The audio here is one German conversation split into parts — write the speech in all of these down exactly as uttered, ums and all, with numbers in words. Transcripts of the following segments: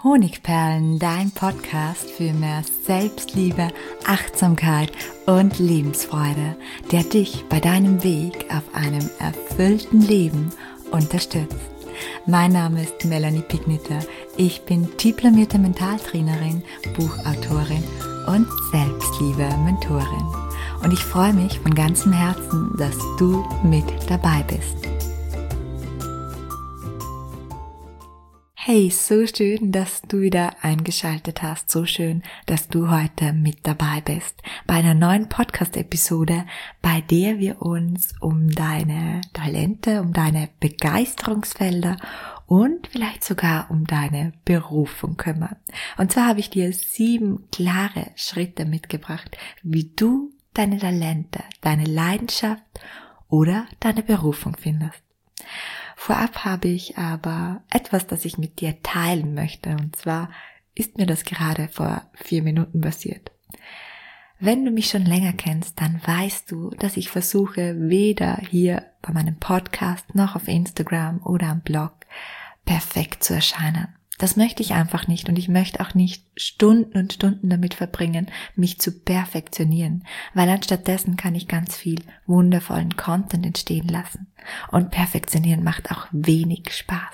Honigperlen, dein Podcast für mehr Selbstliebe, Achtsamkeit und Lebensfreude, der dich bei deinem Weg auf einem erfüllten Leben unterstützt. Mein Name ist Melanie Pigniter. Ich bin diplomierte Mentaltrainerin, Buchautorin und Selbstliebe-Mentorin. Und ich freue mich von ganzem Herzen, dass du mit dabei bist. Hey, so schön, dass du wieder eingeschaltet hast. So schön, dass du heute mit dabei bist bei einer neuen Podcast-Episode, bei der wir uns um deine Talente, um deine Begeisterungsfelder und vielleicht sogar um deine Berufung kümmern. Und zwar habe ich dir sieben klare Schritte mitgebracht, wie du deine Talente, deine Leidenschaft oder deine Berufung findest. Vorab habe ich aber etwas, das ich mit dir teilen möchte, und zwar ist mir das gerade vor vier Minuten passiert. Wenn du mich schon länger kennst, dann weißt du, dass ich versuche, weder hier bei meinem Podcast noch auf Instagram oder am Blog perfekt zu erscheinen. Das möchte ich einfach nicht, und ich möchte auch nicht Stunden und Stunden damit verbringen, mich zu perfektionieren, weil anstattdessen kann ich ganz viel wundervollen Content entstehen lassen. Und perfektionieren macht auch wenig Spaß.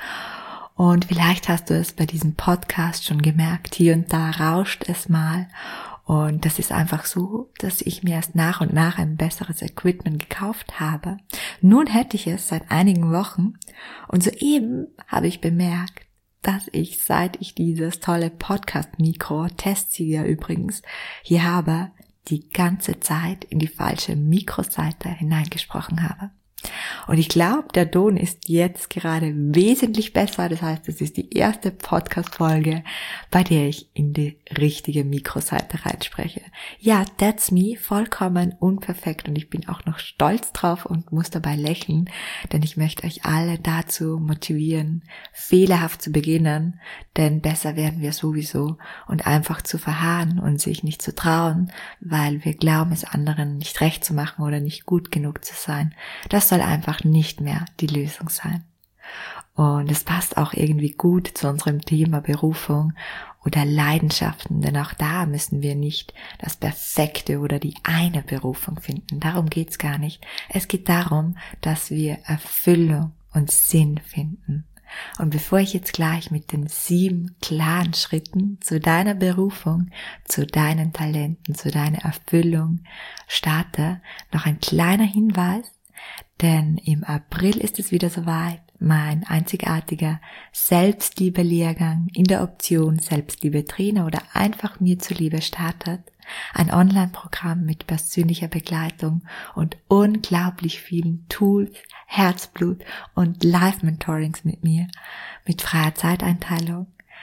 Und vielleicht hast du es bei diesem Podcast schon gemerkt, hier und da rauscht es mal. Und das ist einfach so, dass ich mir erst nach und nach ein besseres Equipment gekauft habe. Nun hätte ich es seit einigen Wochen, und soeben habe ich bemerkt, dass ich, seit ich dieses tolle Podcast-Mikro, Testsieger übrigens, hier habe, die ganze Zeit in die falsche Mikroseite hineingesprochen habe. Und ich glaube, der Ton ist jetzt gerade wesentlich besser. Das heißt, es ist die erste Podcast-Folge, bei der ich in die richtige Mikroseite reinspreche. Ja, that's me, vollkommen unperfekt, und ich bin auch noch stolz drauf und muss dabei lächeln, denn ich möchte euch alle dazu motivieren, fehlerhaft zu beginnen, denn besser werden wir sowieso, und einfach zu verharren und sich nicht zu trauen, weil wir glauben, es anderen nicht recht zu machen oder nicht gut genug zu sein. Das soll einfach nicht mehr die Lösung sein. Und es passt auch irgendwie gut zu unserem Thema Berufung oder Leidenschaften, denn auch da müssen wir nicht das Perfekte oder die eine Berufung finden. Darum geht's gar nicht. Es geht darum, dass wir Erfüllung und Sinn finden. Und bevor ich jetzt gleich mit den sieben klaren Schritten zu deiner Berufung, zu deinen Talenten, zu deiner Erfüllung starte, noch ein kleiner Hinweis. Denn im April ist es wieder soweit, mein einzigartiger Selbstliebe-Lehrgang in der Option Selbstliebe-Trainer oder einfach mir zuliebe startet. Ein Online-Programm mit persönlicher Begleitung und unglaublich vielen Tools, Herzblut und Live-Mentorings mit mir, mit freier Zeiteinteilung.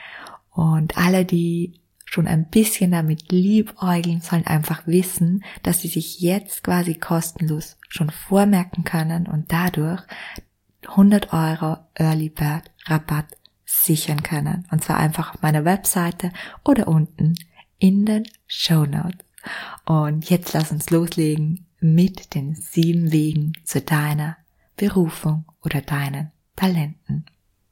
Und alle, die schon ein bisschen damit liebäugeln, sollen einfach wissen, dass sie sich jetzt quasi kostenlos schon vormerken können und dadurch hundert Euro Early Bird Rabatt sichern können. Und zwar einfach auf meiner Webseite oder unten in den Shownotes. Und jetzt lass uns loslegen mit den sieben Wegen zu deiner Berufung oder deinen Talenten.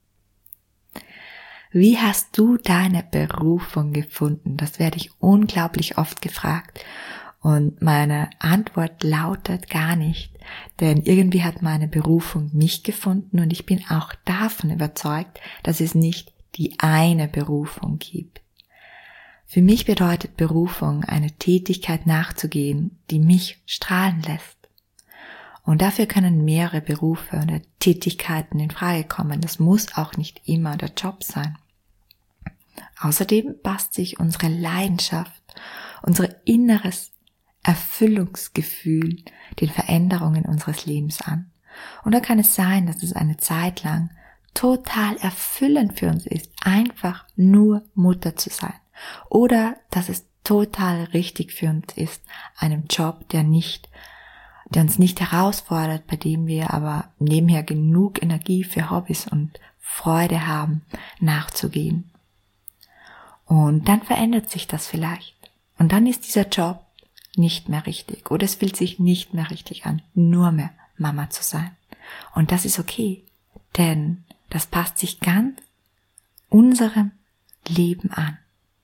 Wie hast du deine Berufung gefunden? Das werde ich unglaublich oft gefragt. Und meine Antwort lautet gar nicht, denn irgendwie hat meine Berufung mich gefunden, und ich bin auch davon überzeugt, dass es nicht die eine Berufung gibt. Für mich bedeutet Berufung, eine Tätigkeit nachzugehen, die mich strahlen lässt. Und dafür können mehrere Berufe oder Tätigkeiten in Frage kommen. Das muss auch nicht immer der Job sein. Außerdem passt sich unsere Leidenschaft, unser inneres Erfüllungsgefühl den Veränderungen unseres Lebens an. Und da kann es sein, dass es eine Zeit lang total erfüllend für uns ist, einfach nur Mutter zu sein. Oder dass es total richtig für uns ist, einem Job, der nicht, der uns nicht herausfordert, bei dem wir aber nebenher genug Energie für Hobbys und Freude haben, nachzugehen. Und dann verändert sich das vielleicht. Und dann ist dieser Job nicht mehr richtig. Oder es fühlt sich nicht mehr richtig an, nur mehr Mama zu sein. Und das ist okay, denn das passt sich ganz unserem Leben an.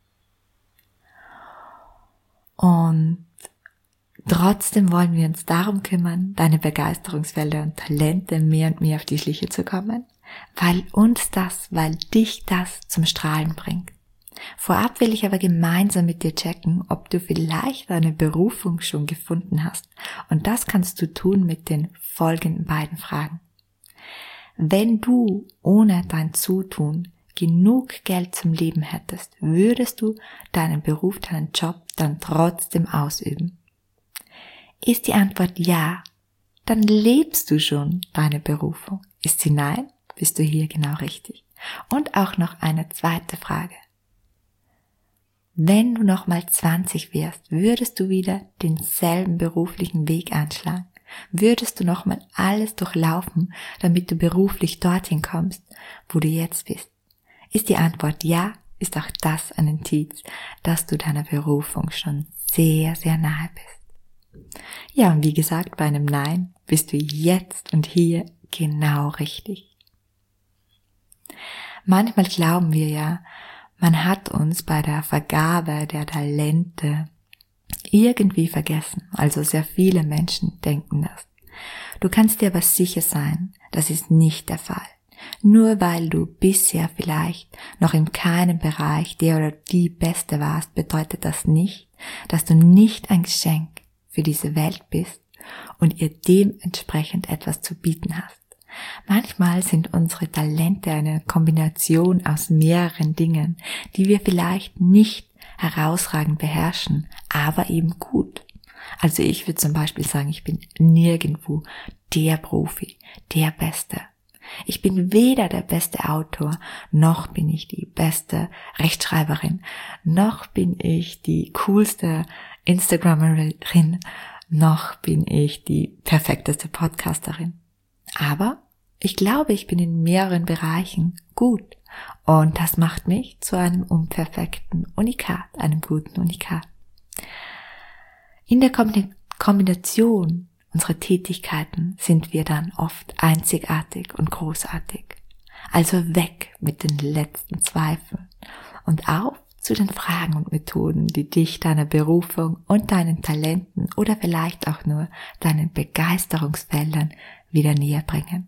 Und trotzdem wollen wir uns darum kümmern, deine Begeisterungsfelder und Talente mehr und mehr auf die Schliche zu kommen, weil uns das, weil dich das zum Strahlen bringt. Vorab will ich aber gemeinsam mit dir checken, ob du vielleicht deine Berufung schon gefunden hast. Und das kannst du tun mit den folgenden beiden Fragen. Wenn du ohne dein Zutun genug Geld zum Leben hättest, würdest du deinen Beruf, deinen Job dann trotzdem ausüben? Ist die Antwort ja, dann lebst du schon deine Berufung. Ist sie nein, bist du hier genau richtig. Und auch noch eine zweite Frage. Wenn du nochmal zwanzig wärst, würdest du wieder denselben beruflichen Weg einschlagen? Würdest du nochmal alles durchlaufen, damit du beruflich dorthin kommst, wo du jetzt bist? Ist die Antwort ja, ist auch das ein Indiz, dass du deiner Berufung schon sehr, sehr nahe bist. Ja, und wie gesagt, bei einem Nein bist du jetzt und hier genau richtig. Manchmal glauben wir ja, man hat uns bei der Vergabe der Talente irgendwie vergessen. Also sehr viele Menschen denken das. Du kannst dir aber sicher sein, das ist nicht der Fall. Nur weil du bisher vielleicht noch in keinem Bereich der oder die Beste warst, bedeutet das nicht, dass du nicht ein Geschenk für diese Welt bist und ihr dementsprechend etwas zu bieten hast. Manchmal sind unsere Talente eine Kombination aus mehreren Dingen, die wir vielleicht nicht herausragend beherrschen, aber eben gut. Also ich würde zum Beispiel sagen, ich bin nirgendwo der Profi, der Beste. Ich bin weder der beste Autor, noch bin ich die beste Rechtschreiberin, noch bin ich die coolste Instagramerin, noch bin ich die perfekteste Podcasterin. Aber ich glaube, ich bin in mehreren Bereichen gut und das macht mich zu einem unperfekten Unikat, einem guten Unikat. In der Kombination unserer Tätigkeiten sind wir dann oft einzigartig und großartig. Also weg mit den letzten Zweifeln und auf zu den Fragen und Methoden, die dich deiner Berufung und deinen Talenten oder vielleicht auch nur deinen Begeisterungsfeldern wieder näher bringen.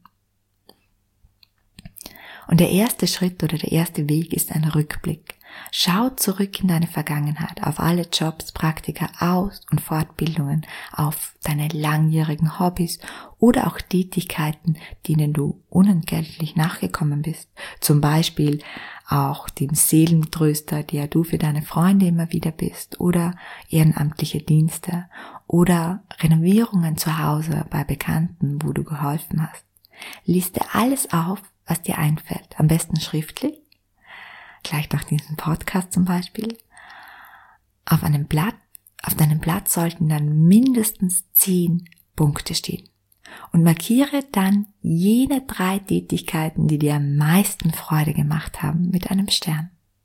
Und der erste Schritt oder der erste Weg ist ein Rückblick. Schau zurück in deine Vergangenheit, auf alle Jobs, Praktika, Aus- und Fortbildungen, auf deine langjährigen Hobbys oder auch Tätigkeiten, denen du unentgeltlich nachgekommen bist. Zum Beispiel auch dem Seelentröster, der du für deine Freunde immer wieder bist, oder ehrenamtliche Dienste oder Renovierungen zu Hause bei Bekannten, wo du geholfen hast. Liste alles auf, was dir einfällt, am besten schriftlich, gleich nach diesem Podcast zum Beispiel. Auf einem Blatt, auf deinem Blatt sollten dann mindestens zehn Punkte stehen. Und markiere dann jene drei Tätigkeiten, die dir am meisten Freude gemacht haben, mit einem Stern.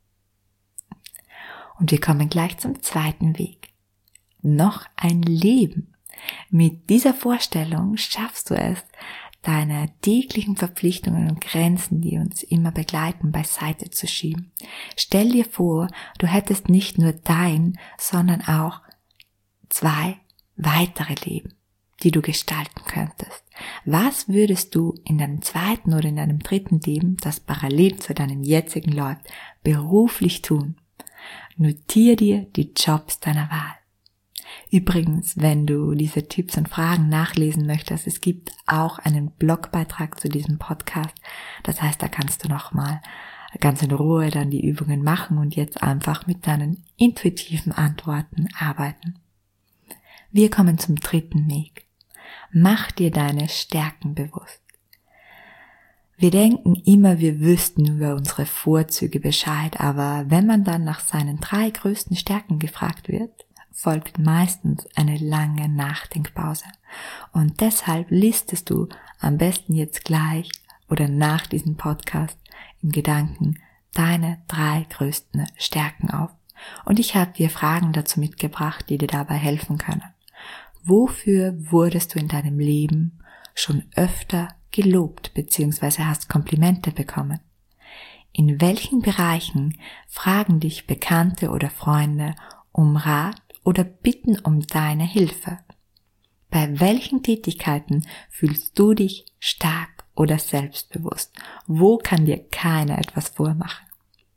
Und wir kommen gleich zum zweiten Weg. Noch ein Leben. Mit dieser Vorstellung schaffst du es, deine täglichen Verpflichtungen und Grenzen, die uns immer begleiten, beiseite zu schieben. Stell dir vor, du hättest nicht nur dein, sondern auch zwei weitere Leben, die du gestalten könntest. Was würdest du in deinem zweiten oder in deinem dritten Leben, das parallel zu deinem jetzigen läuft, beruflich tun? Notier dir die Jobs deiner Wahl. Übrigens, wenn du diese Tipps und Fragen nachlesen möchtest, es gibt auch einen Blogbeitrag zu diesem Podcast. Das heißt, da kannst du nochmal ganz in Ruhe dann die Übungen machen und jetzt einfach mit deinen intuitiven Antworten arbeiten. Wir kommen zum dritten Weg. Mach dir deine Stärken bewusst. Wir denken immer, wir wüssten über unsere Vorzüge Bescheid, aber wenn man dann nach seinen drei größten Stärken gefragt wird, folgt meistens eine lange Nachdenkpause. Und deshalb listest du am besten jetzt gleich oder nach diesem Podcast im Gedanken deine drei größten Stärken auf. Und ich habe dir Fragen dazu mitgebracht, die dir dabei helfen können. Wofür wurdest du in deinem Leben schon öfter gelobt bzw. hast Komplimente bekommen? In welchen Bereichen fragen dich Bekannte oder Freunde um Rat oder bitten um deine Hilfe? Bei welchen Tätigkeiten fühlst du dich stark oder selbstbewusst? Wo kann dir keiner etwas vormachen?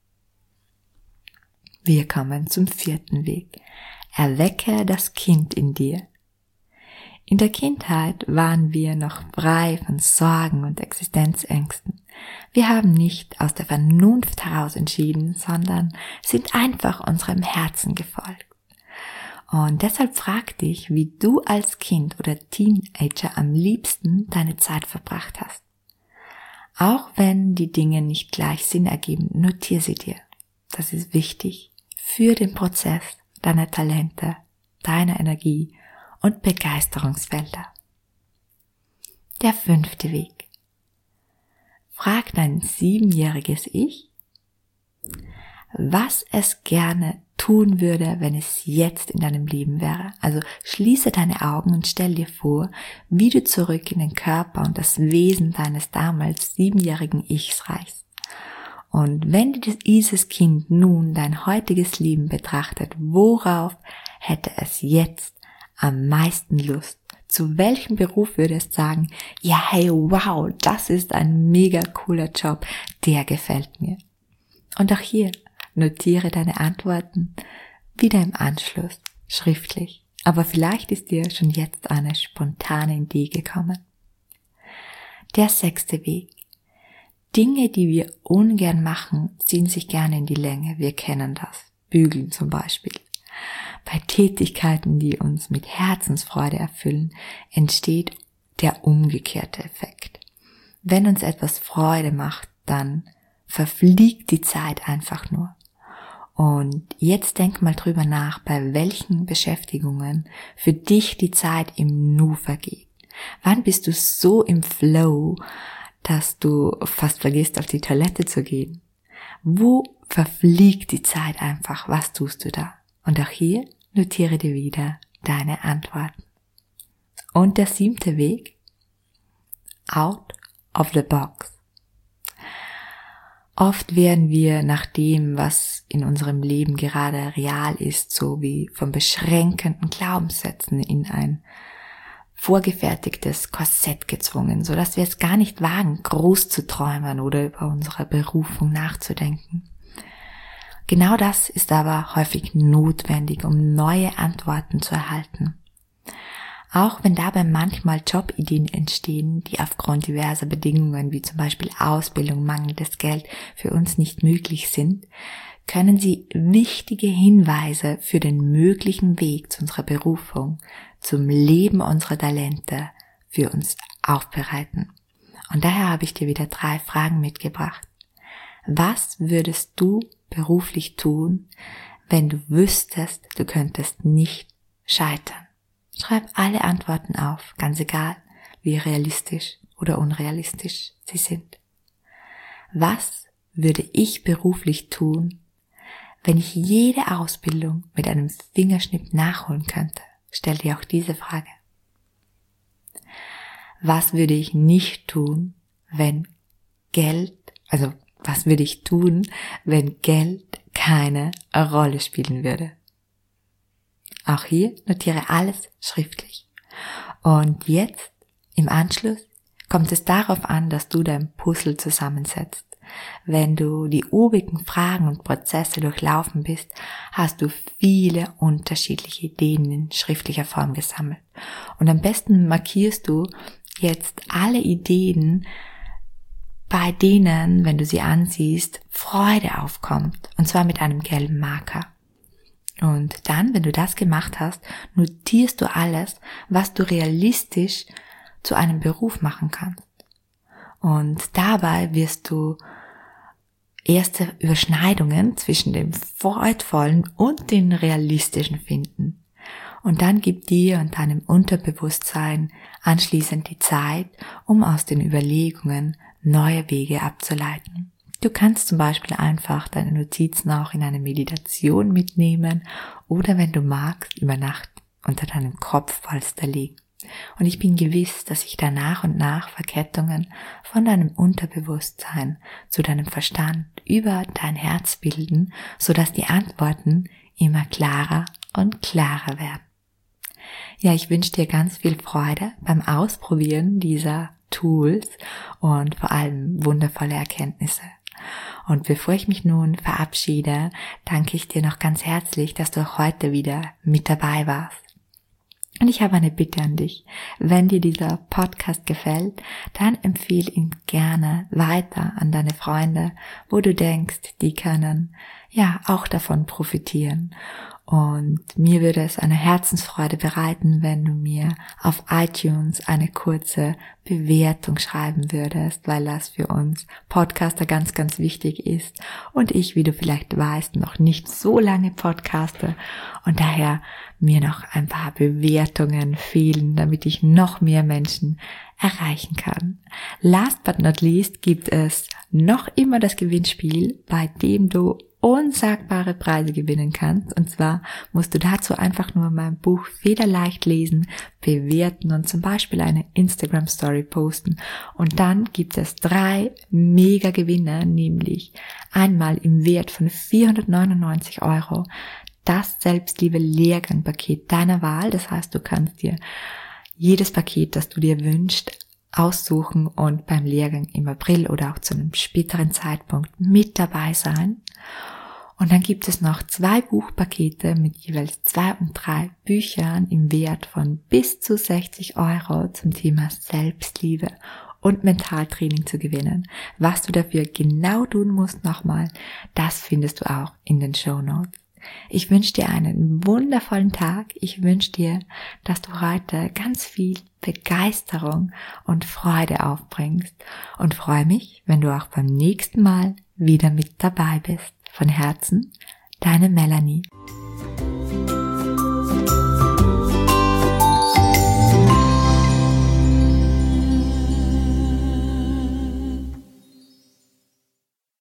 Wir kommen zum vierten Weg. Erwecke das Kind in dir. In der Kindheit waren wir noch frei von Sorgen und Existenzängsten. Wir haben nicht aus der Vernunft heraus entschieden, sondern sind einfach unserem Herzen gefolgt. Und deshalb frag dich, wie du als Kind oder Teenager am liebsten deine Zeit verbracht hast. Auch wenn die Dinge nicht gleich Sinn ergeben, notier sie dir. Das ist wichtig für den Prozess deiner Talente, deiner Energie und Begeisterungsfelder. Der fünfte Weg. Frag dein siebenjähriges Ich, was es gerne tun würde, wenn es jetzt in deinem Leben wäre. Also schließe deine Augen und stell dir vor, wie du zurück in den Körper und das Wesen deines damals siebenjährigen Ichs reichst. Und wenn dieses Kind nun dein heutiges Leben betrachtet, worauf hätte es jetzt am meisten Lust? Zu welchem Beruf würde es sagen, ja hey, wow, das ist ein mega cooler Job, der gefällt mir. Und auch hier notiere deine Antworten wieder im Anschluss, schriftlich. Aber vielleicht ist dir schon jetzt eine spontane Idee gekommen. Der sechste Weg. Dinge, die wir ungern machen, ziehen sich gerne in die Länge. Wir kennen das. Bügeln zum Beispiel. Bei Tätigkeiten, die uns mit Herzensfreude erfüllen, entsteht der umgekehrte Effekt. Wenn uns etwas Freude macht, dann verfliegt die Zeit einfach nur. Und jetzt denk mal drüber nach, bei welchen Beschäftigungen für dich die Zeit im Nu vergeht. Wann bist du so im Flow, dass du fast vergisst, auf die Toilette zu gehen? Wo verfliegt die Zeit einfach? Was tust du da? Und auch hier notiere dir wieder deine Antworten. Und der siebte Weg, out of the box. Oft werden wir nach dem, was in unserem Leben gerade real ist, so wie von beschränkenden Glaubenssätzen in ein vorgefertigtes Korsett gezwungen, so dass wir es gar nicht wagen, groß zu träumen oder über unsere Berufung nachzudenken. Genau das ist aber häufig notwendig, um neue Antworten zu erhalten. Auch wenn dabei manchmal Jobideen entstehen, die aufgrund diverser Bedingungen wie zum Beispiel Ausbildung, mangelndes Geld für uns nicht möglich sind, können sie wichtige Hinweise für den möglichen Weg zu unserer Berufung, zum Leben unserer Talente für uns aufbereiten. Und daher habe ich dir wieder drei Fragen mitgebracht. Was würdest du beruflich tun, wenn du wüsstest, du könntest nicht scheitern? Schreib alle Antworten auf, ganz egal, wie realistisch oder unrealistisch sie sind. Was würde ich beruflich tun, wenn ich jede Ausbildung mit einem Fingerschnipp nachholen könnte? Stell dir auch diese Frage. Was würde ich nicht tun, wenn Geld, also was würde ich tun, wenn Geld keine Rolle spielen würde? Auch hier notiere alles schriftlich. Und jetzt, im Anschluss, kommt es darauf an, dass du dein Puzzle zusammensetzt. Wenn du die obigen Fragen und Prozesse durchlaufen bist, hast du viele unterschiedliche Ideen in schriftlicher Form gesammelt. Und am besten markierst du jetzt alle Ideen, bei denen, wenn du sie ansiehst, Freude aufkommt. Und zwar mit einem gelben Marker. Und dann, wenn du das gemacht hast, notierst du alles, was du realistisch zu einem Beruf machen kannst. Und dabei wirst du erste Überschneidungen zwischen dem freudvollen und den realistischen finden. Und dann gib dir und deinem Unterbewusstsein anschließend die Zeit, um aus den Überlegungen neue Wege abzuleiten. Du kannst zum Beispiel einfach deine Notizen auch in eine Meditation mitnehmen oder wenn du magst, über Nacht unter deinem Kopfpolster legen. Und ich bin gewiss, dass sich da nach und nach Verkettungen von deinem Unterbewusstsein zu deinem Verstand über dein Herz bilden, sodass die Antworten immer klarer und klarer werden. Ja, ich wünsche dir ganz viel Freude beim Ausprobieren dieser Tools und vor allem wundervolle Erkenntnisse. Und bevor ich mich nun verabschiede, danke ich dir noch ganz herzlich, dass du auch heute wieder mit dabei warst. Und ich habe eine Bitte an dich. Wenn dir dieser Podcast gefällt, dann empfehle ihn gerne weiter an deine Freunde, wo du denkst, die können ja auch davon profitieren. Und mir würde es eine Herzensfreude bereiten, wenn du mir auf iTunes eine kurze Bewertung schreiben würdest, weil das für uns Podcaster ganz, ganz wichtig ist. Und ich, wie du vielleicht weißt, noch nicht so lange podcaste und daher mir noch ein paar Bewertungen fehlen, damit ich noch mehr Menschen erreichen kann. Last but not least gibt es noch immer das Gewinnspiel, bei dem du unsagbare Preise gewinnen kannst. Und zwar musst du dazu einfach nur mein Buch Federleicht lesen, bewerten und zum Beispiel eine Instagram-Story posten. Und dann gibt es drei mega Gewinne, nämlich einmal im Wert von vierhundertneunundneunzig Euro das Selbstliebe-Lehrgang-Paket deiner Wahl. Das heißt, du kannst dir jedes Paket, das du dir wünschst, aussuchen und beim Lehrgang im April oder auch zu einem späteren Zeitpunkt mit dabei sein. Und dann gibt es noch zwei Buchpakete mit jeweils zwei und drei Büchern im Wert von bis zu sechzig Euro zum Thema Selbstliebe und Mentaltraining zu gewinnen. Was du dafür genau tun musst nochmal, das findest du auch in den Shownotes. Ich wünsche dir einen wundervollen Tag. Ich wünsche dir, dass du heute ganz viel Begeisterung und Freude aufbringst und freue mich, wenn du auch beim nächsten Mal wieder mit dabei bist. Von Herzen, deine Melanie.